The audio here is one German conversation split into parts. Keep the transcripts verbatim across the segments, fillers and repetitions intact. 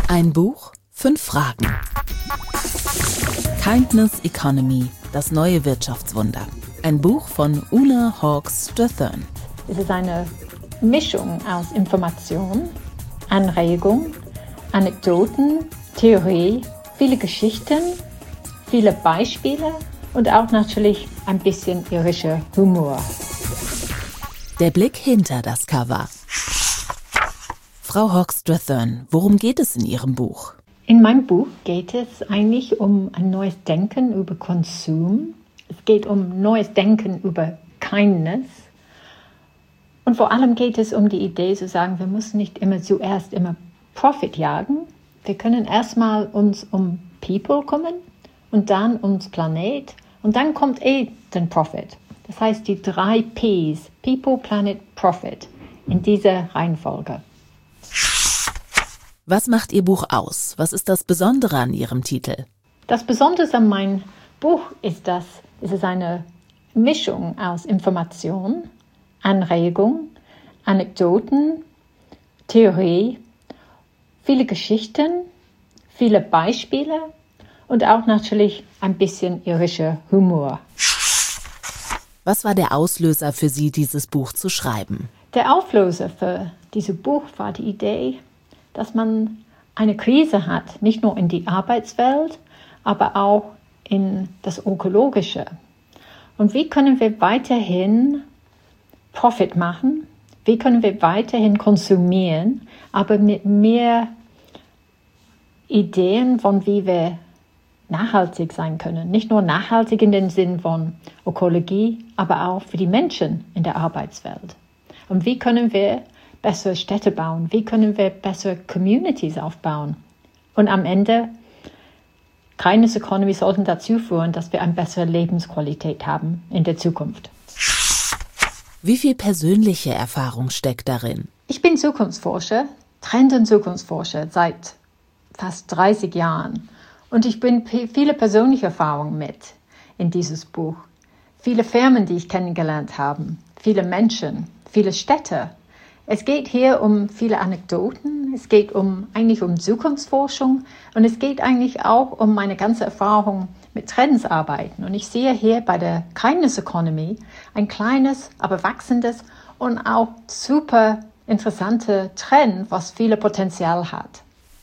Ein Buch, fünf Fragen. Kindness Economy, das neue Wirtschaftswunder. Ein Buch von Una Hawkes-Strathern. Es ist eine Mischung aus Information, Anregung, Anekdoten, Theorie, viele Geschichten, viele Beispiele und auch natürlich ein bisschen irischer Humor. Der Blick hinter das Cover. Frau Hawkes-Strathern, worum geht es in Ihrem Buch? In meinem Buch geht es eigentlich um ein neues Denken über Konsum. Es geht um neues Denken über Kindness. Und vor allem geht es um die Idee zu sagen, wir müssen nicht immer zuerst immer Profit jagen. Wir können erstmal uns um People kümmern und dann ums Planet und dann kommt eh den Profit. Das heißt die drei Ps, People, Planet, Profit, in dieser Reihenfolge. Was macht Ihr Buch aus? Was ist das Besondere an Ihrem Titel? Das Besondere an meinem Buch ist, dass es ist eine Mischung aus Information, Anregung, Anekdoten, Theorie, viele Geschichten, viele Beispiele und auch natürlich ein bisschen irischer Humor. Was war der Auslöser für Sie, dieses Buch zu schreiben? Der Auslöser für dieses Buch war die Idee, dass man eine Krise hat, nicht nur in die Arbeitswelt, aber auch in das Ökologische. Und wie können wir weiterhin Profit machen? Wie können wir weiterhin konsumieren, aber mit mehr Ideen von wie wir nachhaltig sein können? Nicht nur nachhaltig in dem Sinn von Ökologie, aber auch für die Menschen in der Arbeitswelt. Und wie können wir bessere Städte bauen? Wie können wir bessere Communities aufbauen? Und am Ende, Kindness Economy sollten dazu führen, dass wir eine bessere Lebensqualität haben in der Zukunft. Wie viel persönliche Erfahrung steckt darin? Ich bin Zukunftsforscher, Trend- und Zukunftsforscher seit fast dreißig Jahren. Und ich bringe viele persönliche Erfahrungen mit in dieses Buch. Viele Firmen, die ich kennengelernt habe, viele Menschen, viele Städte. Es geht hier um viele Anekdoten, es geht um, eigentlich um Zukunftsforschung und es geht eigentlich auch um meine ganze Erfahrung mit Trendsarbeiten. Und ich sehe hier bei der Kindness Economy ein kleines, aber wachsendes und auch super interessante Trend, was viel Potenzial hat.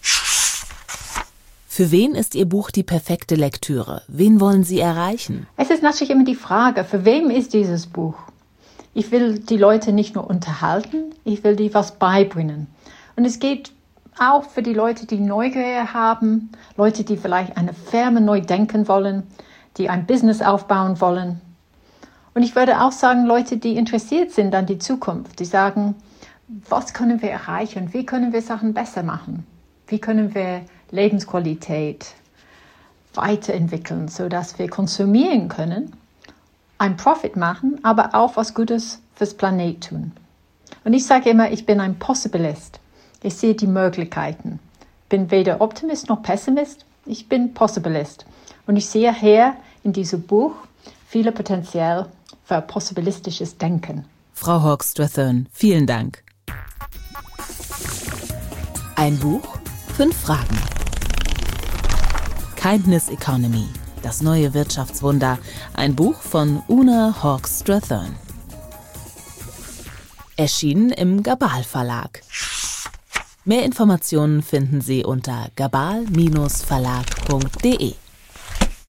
Für wen ist Ihr Buch die perfekte Lektüre? Wen wollen Sie erreichen? Es ist natürlich immer die Frage, für wen ist dieses Buch? Ich will die Leute nicht nur unterhalten, ich will die was beibringen. Und es geht auch für die Leute, die Neugier haben, Leute, die vielleicht eine Firma neu denken wollen, die ein Business aufbauen wollen. Und ich würde auch sagen, Leute, die interessiert sind an die Zukunft, die sagen, was können wir erreichen, wie können wir Sachen besser machen, wie können wir Lebensqualität weiterentwickeln, sodass wir konsumieren können, ein Profit machen, aber auch was Gutes fürs Planet tun. Und ich sage immer, ich bin ein Possibilist. Ich sehe die Möglichkeiten. Ich bin weder Optimist noch Pessimist, ich bin Possibilist. Und ich sehe hier in diesem Buch viel Potenzial für possibilistisches Denken. Frau Hawkes-Strathern, vielen Dank. Ein Buch, fünf Fragen. Kindness Economy, das neue Wirtschaftswunder. Ein Buch von Una Hawkes-Strathern. Erschienen im Gabal Verlag. Mehr Informationen finden Sie unter gabal Bindestrich verlag punkt de.